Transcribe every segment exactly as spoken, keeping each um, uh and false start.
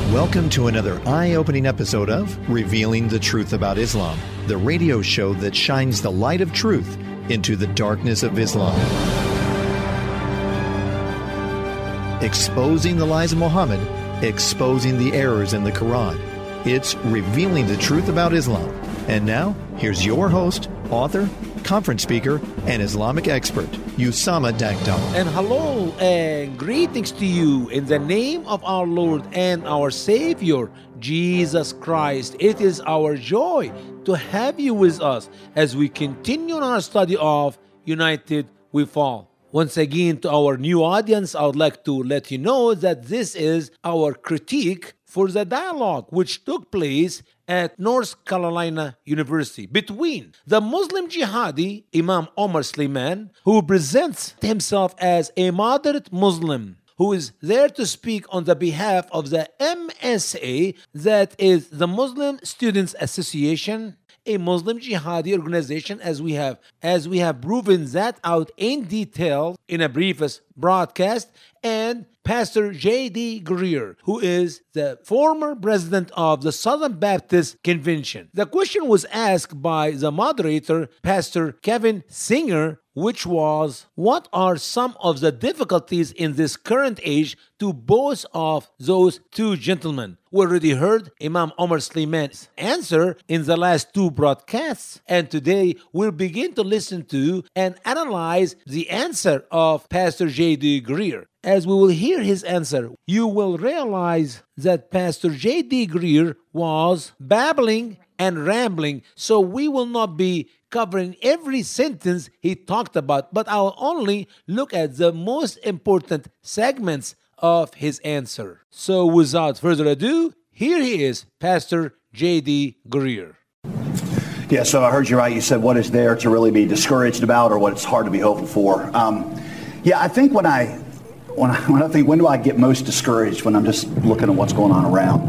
Welcome to another eye-opening episode of Revealing the Truth About Islam, the radio show that shines the light of truth into the darkness of Islam. Exposing the lies of Muhammad, exposing the errors in the Quran. It's Revealing the Truth About Islam. And now, here's your host, author, conference speaker, and Islamic expert, Usama Dagdar. And hello and greetings to you in the name of our Lord and our Savior, Jesus Christ. It is our joy to have you with us as we continue on our study of United We Fall. Once again, to our new audience, I would like to let you know that this is our critique for the dialogue which took place at North Carolina University between the Muslim jihadi Imam Omar Suleiman, who presents himself as a moderate Muslim, who is there to speak on the behalf of the M S A, that is the Muslim Students Association, a Muslim jihadi organization, as we have as we have proven that out in detail in a previous broadcast, and Pastor J D Greear, who is the former president of the Southern Baptist Convention. The question was asked by the moderator, Pastor Kevin Singer, which was, what are some of the difficulties in this current age to both of those two gentlemen? We already heard Imam Omar Suleiman's answer in the last two broadcasts, and today we'll begin to listen to and analyze the answer of Pastor J D Greear. As we will hear his answer, you will realize that Pastor J D Greear was babbling and rambling, so we will not be covering every sentence he talked about, but I'll only look at the most important segments of his answer. So without further ado, here he is, Pastor J D Greear. Yeah, so I heard you right. You said what is there to really be discouraged about, or what it's hard to be hopeful for. Um, yeah, I think when I when I, when I think when do I get most discouraged, when I'm just looking at what's going on around.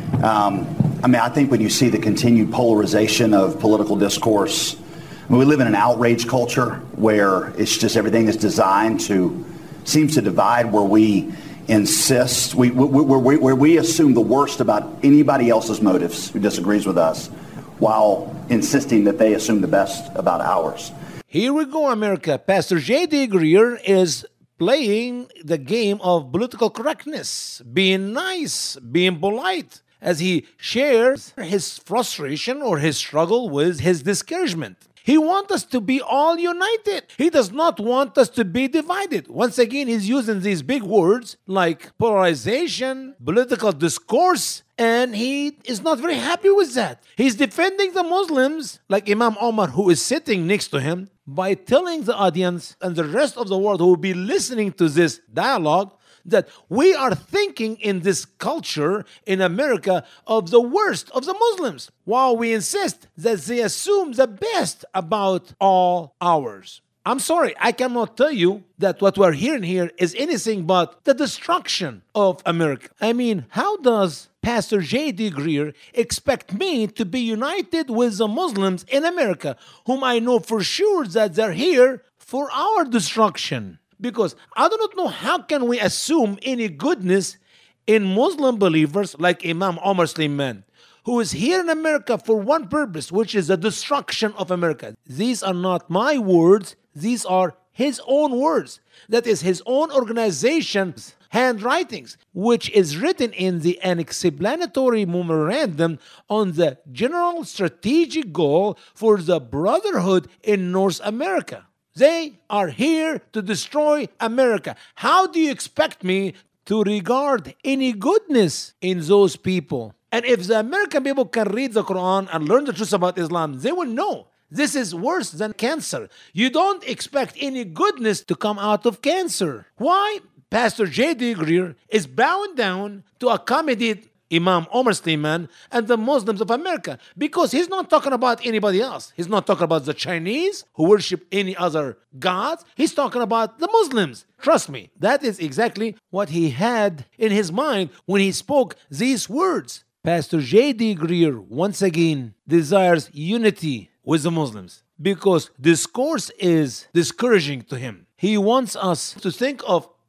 Um, I mean, I think when you see the continued polarization of political discourse. I mean, we live in an outrage culture where it's just everything is designed to seems to divide, where we insist, we, we, we, where we assume the worst about anybody else's motives who disagrees with us, while insisting that they assume the best about ours. Here we go, America. Pastor J D Greear is playing the game of political correctness, being nice, being polite, as he shares his frustration or his struggle with his discouragement. He wants us to be all united. He does not want us to be divided. Once again, he's using these big words like polarization, political discourse, and he is not very happy with that. He's defending the Muslims, like Imam Omar, who is sitting next to him, by telling the audience and the rest of the world who will be listening to this dialogue that we are thinking in this culture in America of the worst of the Muslims, while we insist that they assume the best about all ours. I'm sorry, I cannot tell you that what we're hearing here is anything but the destruction of America. I mean, how does Pastor J D Greear expect me to be united with the Muslims in America, whom I know for sure that they're here for our destruction? Because I do not know how can we assume any goodness in Muslim believers like Imam Omar Suleiman, who is here in America for one purpose, which is the destruction of America. These are not my words. These are his own words. That is his own organization's handwritings, which is written in the explanatory memorandum on the general strategic goal for the brotherhood in North America. They are here to destroy America. How do you expect me to regard any goodness in those people? And if the American people can read the Quran and learn the truth about Islam, they will know this is worse than cancer. You don't expect any goodness to come out of cancer. Why? Pastor J D Greear is bowing down to accommodate Imam Omar Suleiman and the Muslims of America, because he's not talking about anybody else. He's not talking about the Chinese who worship any other gods. He's talking about the Muslims. Trust me, that is exactly what he had in his mind when he spoke these words. Pastor J D Greear, once again, desires unity with the Muslims because discourse is discouraging to him. He wants us to think of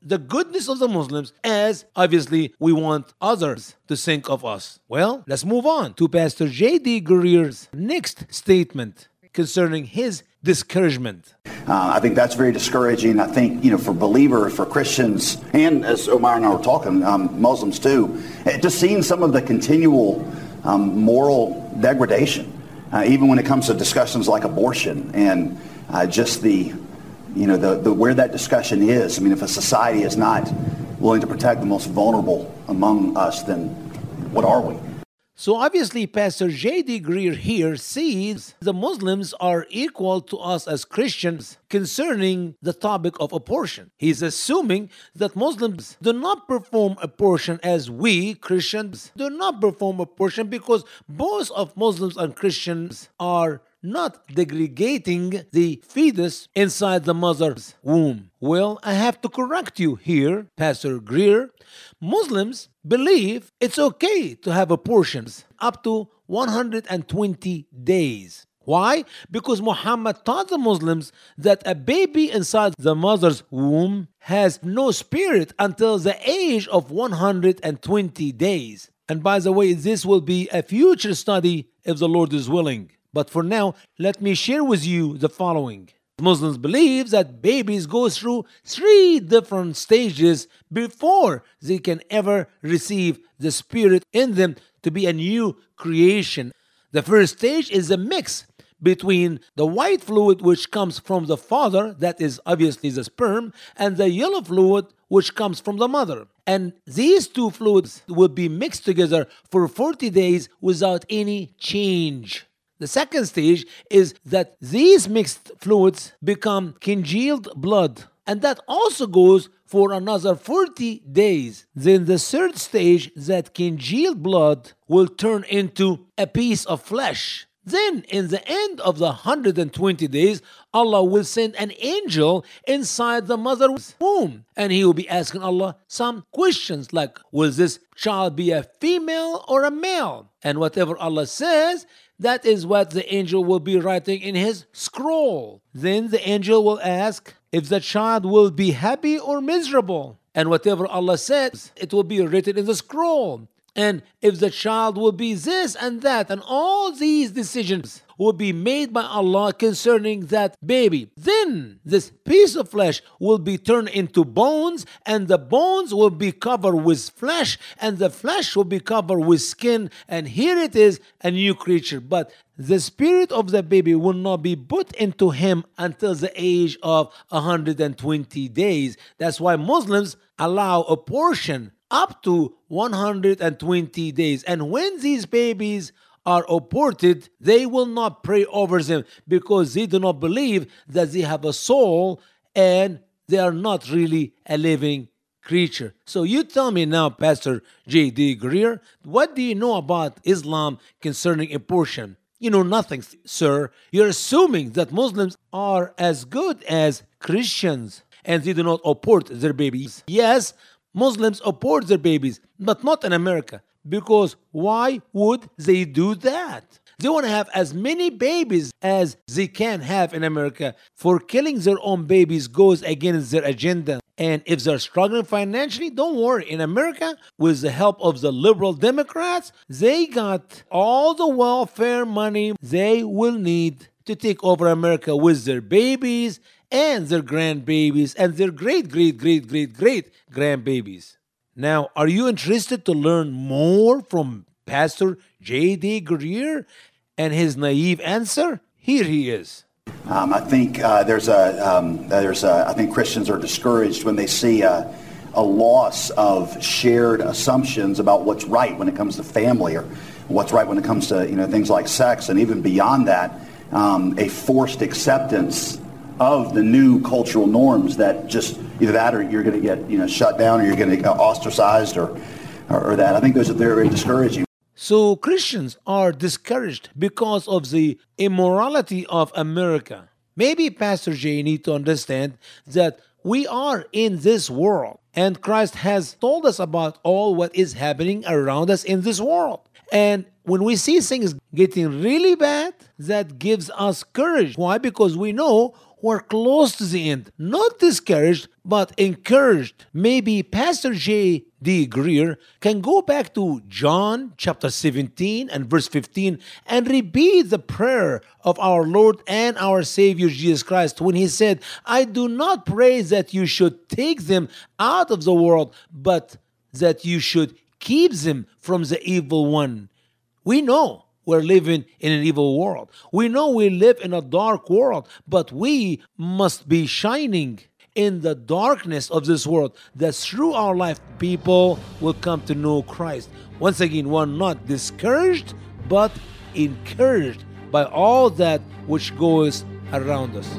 the goodness of the Muslims as obviously we want others to think of us. Well, let's move on to Pastor J D. Greer's next statement concerning his discouragement. Uh, I think that's very discouraging. I think, you know, for believers, for Christians, and as Omar and I were talking, um, Muslims too, it just seeing some of the continual um, moral degradation, uh, even when it comes to discussions like abortion and uh, just the, you know, the, the where that discussion is. I mean, if a society is not willing to protect the most vulnerable among us, then what are we? So obviously, Pastor J D. Greer here sees the Muslims are equal to us as Christians concerning the topic of abortion. He's assuming that Muslims do not perform abortion as we Christians do not perform abortion, because both of Muslims and Christians are not degrading the fetus inside the mother's womb. Well, I have to correct you here, Pastor Greer. Muslims believe it's okay to have abortions up to one hundred twenty days. Why? Because Muhammad taught the Muslims that a baby inside the mother's womb has no spirit until the age of one hundred twenty days. And by the way, this will be a future study if the Lord is willing. But for now, let me share with you the following. Muslims believe that babies go through three different stages before they can ever receive the Spirit in them to be a new creation. The first stage is a mix between the white fluid which comes from the father, that is obviously the sperm, and the yellow fluid which comes from the mother. And these two fluids will be mixed together for forty days without any change. The second stage is that these mixed fluids become congealed blood, and that also goes for another forty days. Then the third stage, that congealed blood will turn into a piece of flesh. Then in the end of the one hundred twenty days, Allah will send an angel inside the mother's womb, and he will be asking Allah some questions like, will this child be a female or a male? And whatever Allah says, that is what the angel will be writing in his scroll. Then the angel will ask if the child will be happy or miserable. And whatever Allah says, it will be written in the scroll. And if the child will be this and that, and all these decisions will be made by Allah concerning that baby. Then this piece of flesh will be turned into bones, and the bones will be covered with flesh, and the flesh will be covered with skin, and here it is, a new creature. But the spirit of the baby will not be put into him until the age of one hundred twenty days. That's why Muslims allow abortion up to one hundred twenty days. And when these babies are aborted, they will not pray over them because they do not believe that they have a soul and they are not really a living creature. So you tell me now, Pastor J D. Greer, what do you know about Islam concerning abortion? You know nothing, sir. You're assuming that Muslims are as good as Christians and they do not abort their babies. Yes, Muslims abort their babies, but not in America. Because why would they do that? They want to have as many babies as they can have in America. For killing their own babies goes against their agenda. And if they're struggling financially, don't worry. In America, with the help of the liberal Democrats, they got all the welfare money they will need to take over America with their babies and their grandbabies and their great, great, great, great, great grandbabies. Now, are you interested to learn more from Pastor J D. Greer and his naive answer? Here he is. Um, I think uh, there's a um, there's a, I think Christians are discouraged when they see a, a loss of shared assumptions about what's right when it comes to family, or what's right when it comes to you know things like sex, and even beyond that, um, a forced acceptance of the new cultural norms that just either that or you're going to get you know shut down or you're going to get ostracized or, or or that. I think those are very discouraging. So Christians are discouraged because of the immorality of America. Maybe Pastor J need to understand that we are in this world and Christ has told us about all what is happening around us in this world. And when we see things getting really bad, that gives us courage. Why? Because we know who are close to the end, not discouraged, but encouraged. Maybe Pastor J D. Greer can go back to John chapter seventeen and verse fifteen and repeat the prayer of our Lord and our Savior Jesus Christ when he said, I do not pray that you should take them out of the world, but that you should keep them from the evil one. We know we're living in an evil world. We know we live in a dark world, but we must be shining in the darkness of this world, that through our life, people will come to know Christ. Once again, we're not discouraged, but encouraged by all that which goes around us.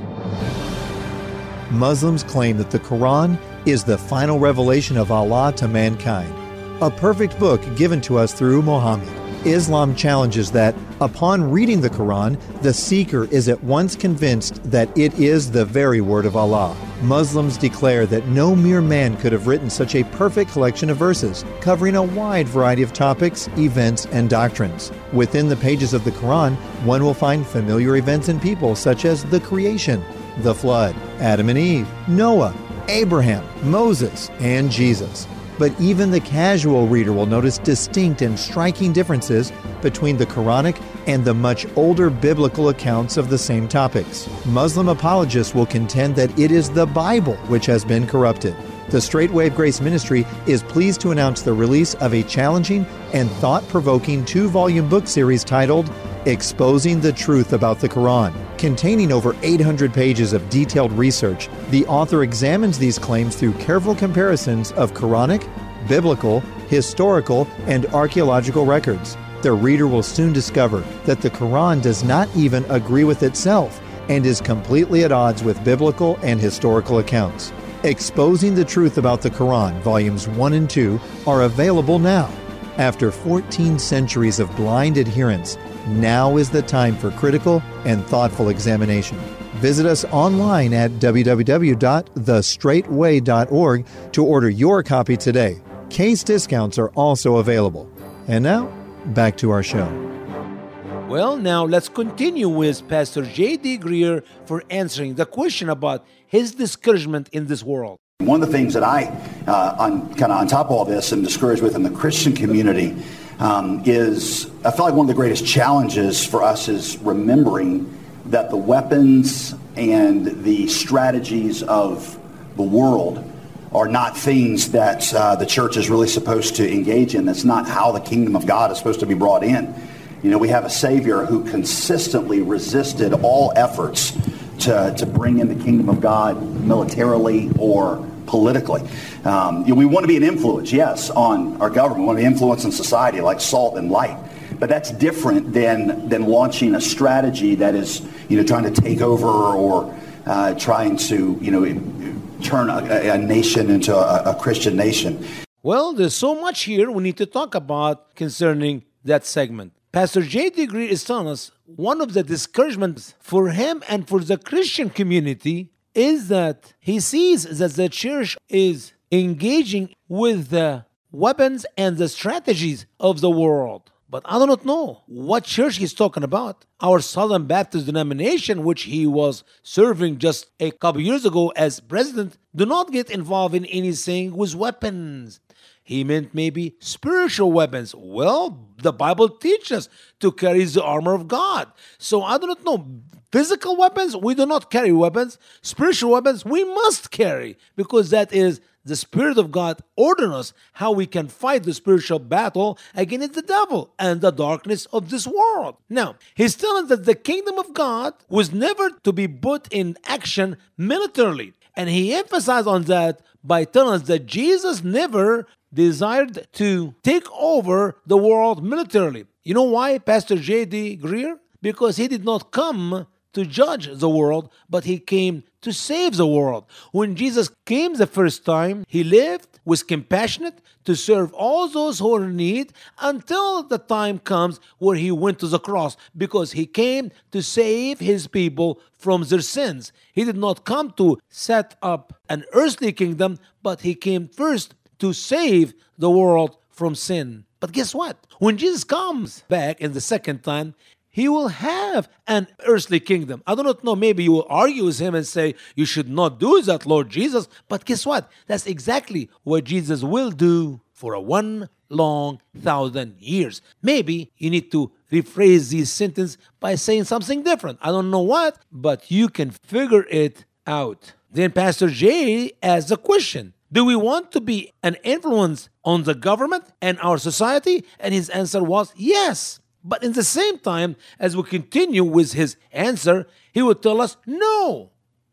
Muslims claim that the Quran is the final revelation of Allah to mankind, a perfect book given to us through Muhammad. Islam challenges that, upon reading the Quran, the seeker is at once convinced that it is the very word of Allah. Muslims declare that no mere man could have written such a perfect collection of verses, covering a wide variety of topics, events, and doctrines. Within the pages of the Quran, one will find familiar events and people such as the creation, the flood, Adam and Eve, Noah, Abraham, Moses, and Jesus. But even the casual reader will notice distinct and striking differences between the Quranic and the much older biblical accounts of the same topics. Muslim apologists will contend that it is the Bible which has been corrupted. The Straight Wave Grace Ministry is pleased to announce the release of a challenging and thought-provoking two-volume book series titled Exposing the Truth About the Quran. Containing over eight hundred pages of detailed research, the author examines these claims through careful comparisons of Quranic, biblical, historical, and archaeological records. The reader will soon discover that the Quran does not even agree with itself and is completely at odds with biblical and historical accounts. Exposing the Truth About the Quran, Volumes one and two, are available now. After fourteen centuries of blind adherence, now is the time for critical and thoughtful examination. Visit us online at w w w dot the straight way dot org to order your copy today. Case discounts are also available. And now, back to our show. Well, now let's continue with Pastor J D. Greer for answering the question about his discouragement in this world. One of the things that I, uh, on kind of on top of all this, am discouraged with in the Christian community um, is, I feel like one of the greatest challenges for us is remembering that the weapons and the strategies of the world are not things that uh, the church is really supposed to engage in. That's not how the kingdom of God is supposed to be brought in. You know, we have a Savior who consistently resisted all efforts to, to bring in the kingdom of God militarily or politically. Um, you know, we want to be an influence, yes, on our government. We want to be influence in society like salt and light. But that's different than than launching a strategy that is, you know, trying to take over or uh, trying to, you know, turn a, a nation into a, a Christian nation. Well, there's so much here we need to talk about concerning that segment. Pastor J D. Greer is telling us one of the discouragements for him and for the Christian community is that he sees that the church is engaging with the weapons and the strategies of the world. But I do not know what church he's talking about. Our Southern Baptist denomination, which he was serving just a couple years ago as president, do not get involved in anything with weapons. He meant maybe spiritual weapons. Well, the Bible teaches us to carry the armor of God. So I do not know. Physical weapons, we do not carry weapons. Spiritual weapons, we must carry, because that is the Spirit of God ordering us how we can fight the spiritual battle against the devil and the darkness of this world. Now, he's telling us that the kingdom of God was never to be put in action militarily. And he emphasized on that by telling us that Jesus never desired to take over the world militarily. You know why, Pastor J D. Greer? Because he did not come to judge the world, but he came to save the world. When Jesus came the first time, he lived, was compassionate to serve all those who are in need until the time comes where he went to the cross, because he came to save his people from their sins. He did not come to set up an earthly kingdom, but he came first to save the world from sin. But guess what? When Jesus comes back in the second time, he will have an earthly kingdom. I do not know, maybe you will argue with him and say, you should not do that, Lord Jesus. But guess what? That's exactly what Jesus will do for a one long thousand years. Maybe you need to rephrase this sentence by saying something different. I don't know what, but you can figure it out. Then Pastor Jay asks a question. Do we want to be an influence on the government and our society? And his answer was yes. But in the same time, as we continue with his answer, he would tell us no.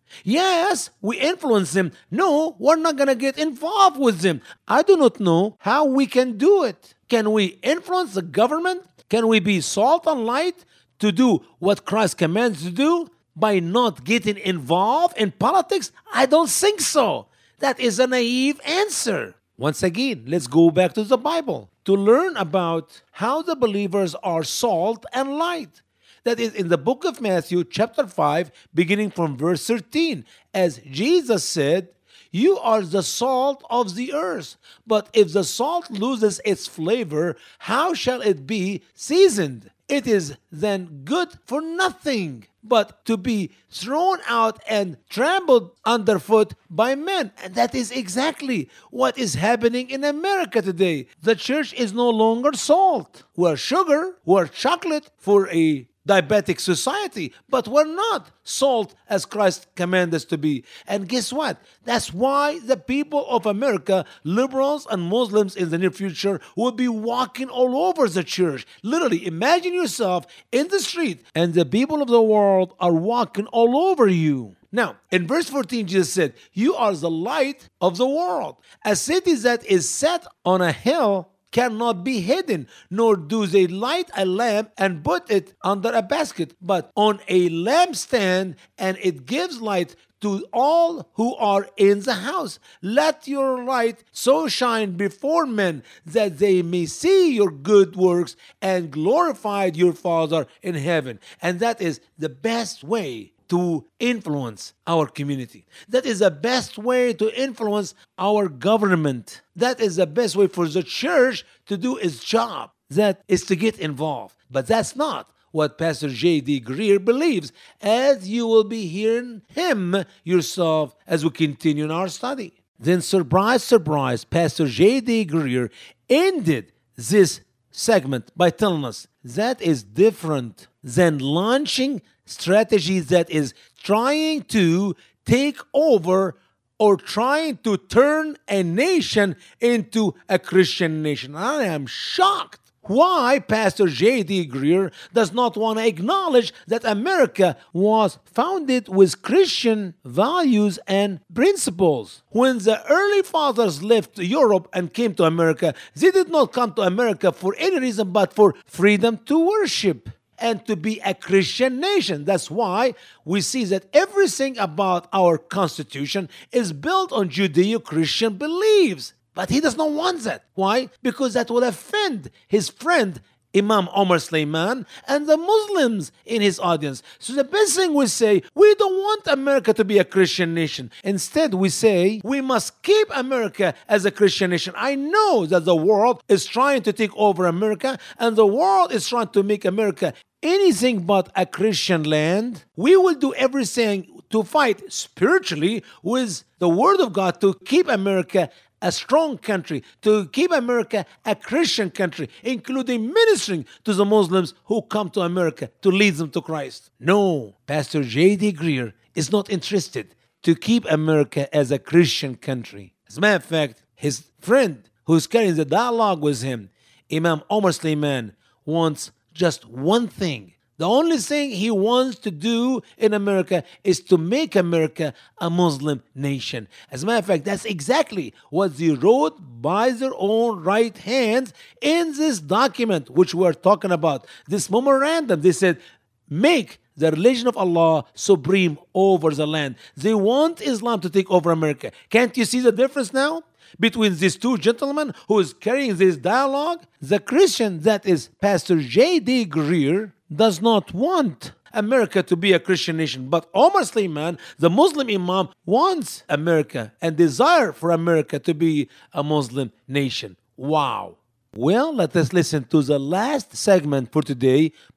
Yes, we influence them. No, we're not going to get involved with them. I do not know how we can do it. Can we influence the government? Can we be salt and light to do what Christ commands to do by not getting involved in politics? I don't think so. That is a naive answer. Once again, let's go back to the Bible to learn about how the believers are salt and light. That is in the book of Matthew, chapter five, beginning from verse thirteen. As Jesus said, you are the salt of the earth. But if the salt loses its flavor, how shall it be seasoned? It is then good for nothing, but to be thrown out and trampled underfoot by men. And that is exactly what is happening in America today. The church is no longer salt. We're sugar, we're chocolate for a diabetic society, but we're not salt as Christ commanded us to be. And guess what? That's why the people of America, liberals and Muslims in the near future, will be walking all over the church. Literally, imagine yourself in the street and the people of the world are walking all over you. Now, in verse fourteen, Jesus said, you are the light of the world. A city that is set on a hill cannot be hidden, nor do they light a lamp and put it under a basket, but on a lampstand, and it gives light to all who are in the house. Let your light so shine before men that they may see your good works and glorify your Father in heaven. And that is the best way to influence our community. That is the best way to influence our government. That is the best way for the church to do its job. That is to get involved. But that's not what Pastor J D. Greear believes, as you will be hearing him yourself as we continue in our study. Then surprise, surprise, Pastor J D. Greear ended this segment by telling us that is different than launching strategies that is trying to take over or trying to turn a nation into a Christian nation. I am shocked why Pastor J D. Greear does not want to acknowledge that America was founded with Christian values and principles. When the early fathers left Europe and came to America, they did not come to America for any reason but for freedom to worship and to be a Christian nation. That's why we see that everything about our Constitution is built on Judeo-Christian beliefs. But he does not want that. Why? Because that will offend his friend Imam Omar Suleiman and the Muslims in his audience. So the best thing we say, we don't want America to be a Christian nation. Instead, we say we must keep America as a Christian nation. I know that the world is trying to take over America, and the world is trying to make America anything but a Christian land. We will do everything to fight spiritually with the Word of God to keep America a strong country, to keep America a Christian country, including ministering to the Muslims who come to America to lead them to Christ. No, Pastor J D. Greear is not interested to keep America as a Christian country. As a matter of fact, his friend who's carrying the dialogue with him, Imam Omar Suleiman, wants just one thing. The only thing he wants to do in America is to make America a Muslim nation. As a matter of fact, that's exactly what they wrote by their own right hands in this document which we're talking about. This memorandum, they said, make the religion of Allah supreme over the land. They want Islam to take over America. Can't you see the difference now between these two gentlemen who is carrying this dialogue? The Christian, that is Pastor J D. Greear, does not want America to be a Christian nation. But Omar Suleiman, the Muslim Imam, wants America and desire for America to be a Muslim nation. Wow. Well, let us listen to the last segment for today,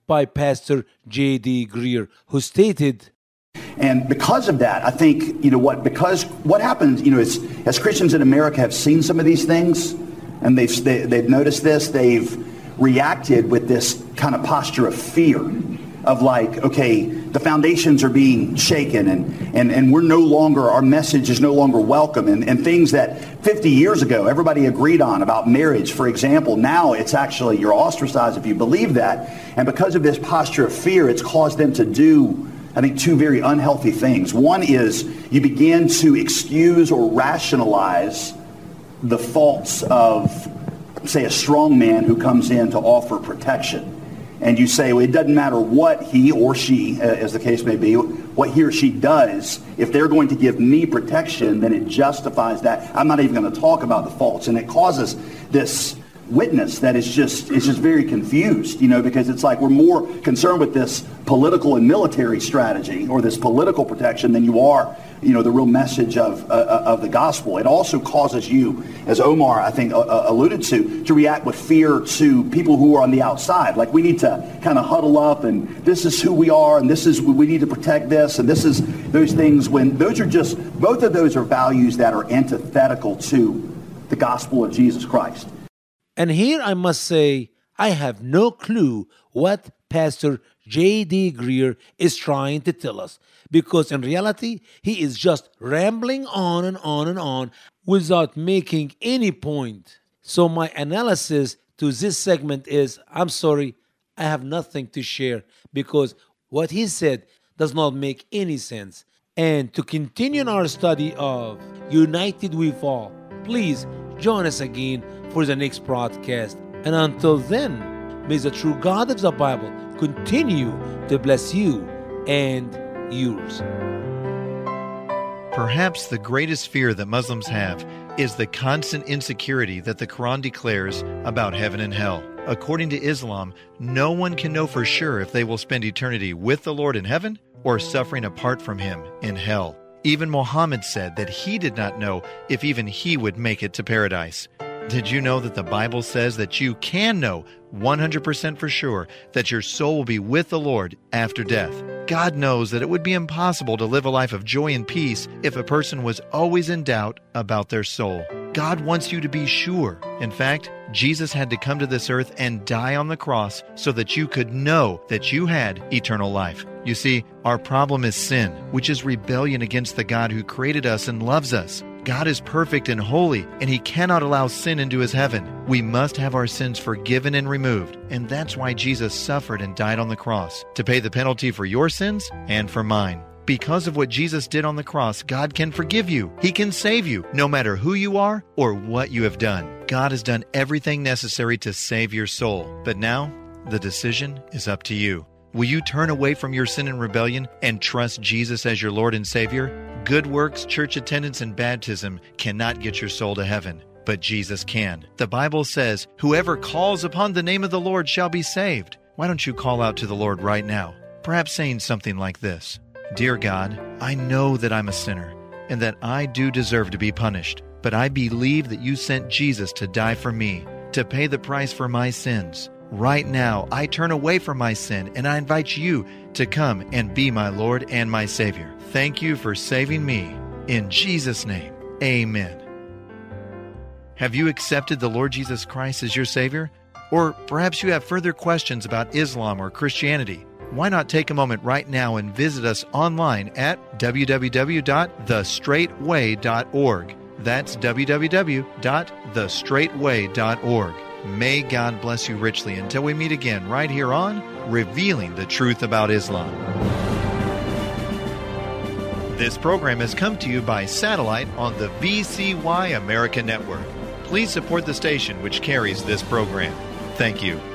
by Pastor J D. Greear, who stated, and because of that, I think, you know what, because what happens, you know, is as Christians in America have seen some of these things, and they've, they, they've noticed this, they've reacted with this kind of posture of fear, of like, okay, the foundations are being shaken, and, and, and we're no longer, our message is no longer welcome, and, and things that fifty years ago everybody agreed on about marriage, for example, now it's actually, you're ostracized if you believe that, and because of this posture of fear, it's caused them to do, I think, two very unhealthy things. One is you begin to excuse or rationalize the faults of, say, a strong man who comes in to offer protection. And you say, well, it doesn't matter what he or she, as the case may be, what he or she does, if they're going to give me protection, then it justifies that. I'm not even going to talk about the faults. And it causes this witness that is just is just very confused, you know, because it's like we're more concerned with this political and military strategy or this political protection than you are, you know, the real message of uh, of the gospel. It also causes you, as Omar, I think, uh, alluded to, to react with fear to people who are on the outside. Like we need to kind of huddle up and this is who we are and this is, we need to protect this and this is those things, when those are just, both of those are values that are antithetical to the gospel of Jesus Christ. and here I must say, I have no clue what Pastor J D. Greear is trying to tell us, because in reality, he is just rambling on and on and on without making any point. So my analysis to this segment is, I'm sorry, I have nothing to share, because what he said does not make any sense. And to continue in our study of United We Fall, please join us again for the next broadcast. And until then, may the true God of the Bible continue to bless you and yours. Perhaps the greatest fear that Muslims have is the constant insecurity that the Quran declares about heaven and hell. According to Islam, no one can know for sure if they will spend eternity with the Lord in heaven or suffering apart from Him in hell. Even Muhammad said that he did not know if even he would make it to paradise. Did you know that the Bible says that you can know one hundred percent for sure that your soul will be with the Lord after death? God knows that it would be impossible to live a life of joy and peace if a person was always in doubt about their soul. God wants you to be sure. In fact, Jesus had to come to this earth and die on the cross so that you could know that you had eternal life. You see, our problem is sin, which is rebellion against the God who created us and loves us. God is perfect and holy, and He cannot allow sin into His heaven. We must have our sins forgiven and removed, and that's why Jesus suffered and died on the cross, to pay the penalty for your sins and for mine. Because of what Jesus did on the cross, God can forgive you. He can save you, no matter who you are or what you have done. God has done everything necessary to save your soul. But now, the decision is up to you. Will you turn away from your sin and rebellion and trust Jesus as your Lord and Savior? Good works, church attendance, and baptism cannot get your soul to heaven, but Jesus can. The Bible says, "Whoever calls upon the name of the Lord shall be saved." Why don't you call out to the Lord right now? Perhaps saying something like this: "Dear God, I know that I'm a sinner and that I do deserve to be punished, but I believe that you sent Jesus to die for me, to pay the price for my sins. Right now, I turn away from my sin and I invite you to come and be my Lord and my Savior. Thank you for saving me. In Jesus' name, amen." Have you accepted the Lord Jesus Christ as your Savior? Or perhaps you have further questions about Islam or Christianity. Why not take a moment right now and visit us online at w w w dot the straight way dot org. That's w w w dot the straight way dot org. May God bless you richly until we meet again right here on Revealing the Truth About Islam. This program has come to you by satellite on the V C Y America Network. Please support the station which carries this program. Thank you.